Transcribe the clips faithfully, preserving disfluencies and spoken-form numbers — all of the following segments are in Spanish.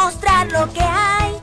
mostrar lo que hay.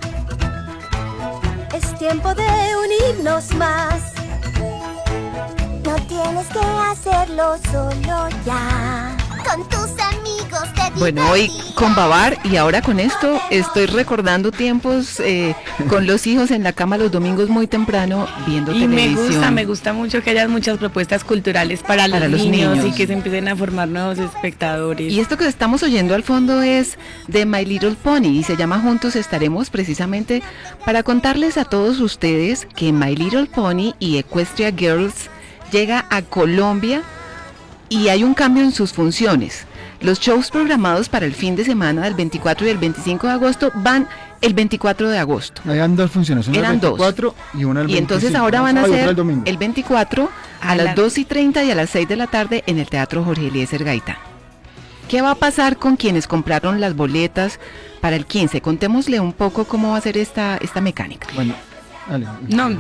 Es tiempo de unirnos más. No tienes que hacerlo solo ya. Con tus amigos te divertirás. Bueno, hoy con Babar y ahora con esto estoy recordando tiempos eh, con los hijos en la cama los domingos muy temprano viendo y televisión. Y me gusta, me gusta mucho que haya muchas propuestas culturales para, para los, los niños, niños y que se empiecen a formar nuevos espectadores. Y esto que estamos oyendo al fondo es de My Little Pony y se llama Juntos Estaremos, precisamente para contarles a todos ustedes que My Little Pony y Equestria Girls llega a Colombia y hay un cambio en sus funciones. Los shows programados para el fin de semana del veinticuatro y el veinticinco de agosto van el veinticuatro de agosto. Eran dos funciones, una Eran el veinticuatro dos. Y una el veinticinco. Y entonces ahora van a Ay, ser el, el veinticuatro a, a las la... dos y treinta y a las seis de la tarde en el Teatro Jorge Eliezer Gaitán. ¿Qué va a pasar con quienes compraron las boletas para el quince? Contémosle un poco cómo va a ser esta, esta mecánica. Bueno, dale. No,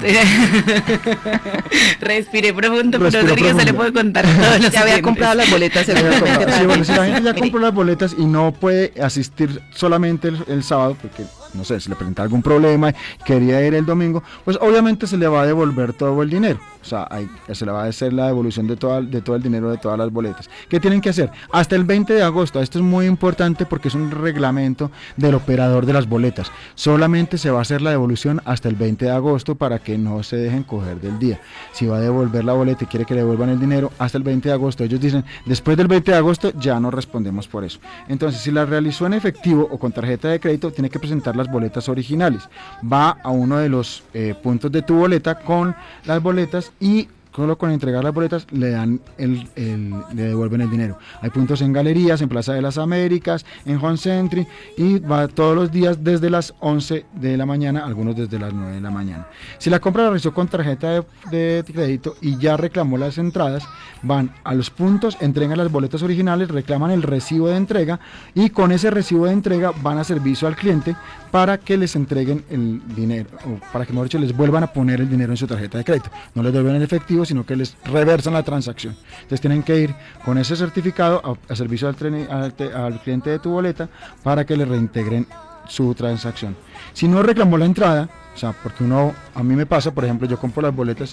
respiré profundo, Respiro pero Sergio se le puede contar todo. Ya había comprado las boletas. Sí, bueno, si la gente ya compró las boletas y no puede asistir solamente el, el sábado, porque no sé, si le presenta algún problema y quería ir el domingo, pues obviamente se le va a devolver todo el dinero. O sea, hay, se le va a hacer la devolución de, toda, de todo el dinero de todas las boletas. ¿Qué tienen que hacer? Hasta el veinte de agosto, esto es muy importante porque es un reglamento del operador de las boletas. Solamente se va a hacer la devolución hasta el veinte de agosto para que no se dejen coger del día. Si va a devolver la boleta y quiere que le devuelvan el dinero hasta el veinte de agosto, ellos dicen, después del veinte de agosto ya no respondemos por eso. Entonces, si la realizó en efectivo o con tarjeta de crédito, tiene que presentar las boletas originales. Va a uno de los eh, puntos de tu boleta con las boletas y solo con entregar las boletas le dan el, el, le devuelven el dinero. Hay puntos en galerías, en Plaza de las Américas, en Juan Centri, y va todos los días desde las once de la mañana, algunos desde las nueve de la mañana. Si la compra la realizó con tarjeta de, de crédito y ya reclamó las entradas, van a los puntos, entregan las boletas originales, reclaman el recibo de entrega y con ese recibo de entrega van a servicio al cliente para que les entreguen el dinero, o para que mejor dicho les vuelvan a poner el dinero en su tarjeta de crédito. No les devuelven el efectivo, sino que les reversan la transacción. Entonces tienen que ir con ese certificado a, a servicio al, tren, al, al cliente de tu boleta para que le reintegren su transacción. Si no reclamó la entrada, o sea, porque uno, a mí me pasa, por ejemplo, yo compro las boletas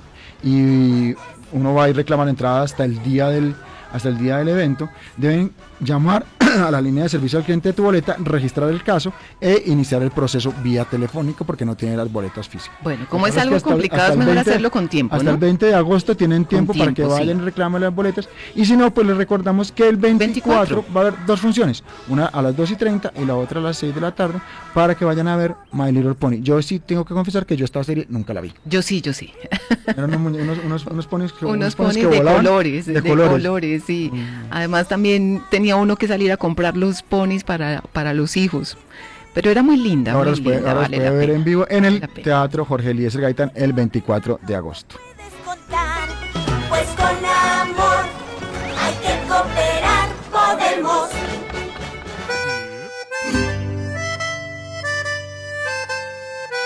y uno va y reclama la entrada hasta el día del hasta el día del evento, deben llamar a la línea de servicio al cliente de tu boleta, registrar el caso e iniciar el proceso vía telefónico porque no tiene las boletas físicas. Bueno, como es algo es complicado, hasta es mejor veinte, hacerlo con tiempo, hasta ¿no? el veinte de agosto tienen tiempo, tiempo para que vayan sí. y reclamen las boletas, y si no, pues les recordamos que el veinticuatro, veinticuatro va a haber dos funciones, una a las dos y treinta y la otra a las seis de la tarde, para que vayan a ver My Little Pony. Yo sí tengo que confesar que yo esta serie nunca la vi. Yo sí, yo sí. Eran unos, unos, unos ponis que, unos unos ponis que de volaban, colores, de, de colores, colores sí. Mm. Además también tenía uno que salir a comprar los ponis para, para los hijos. Pero era muy linda. Ahora muy los puede, linda, ahora vale los puede ver pena. en vivo en el Teatro Jorge Eliezer Gaitán el veinticuatro de agosto.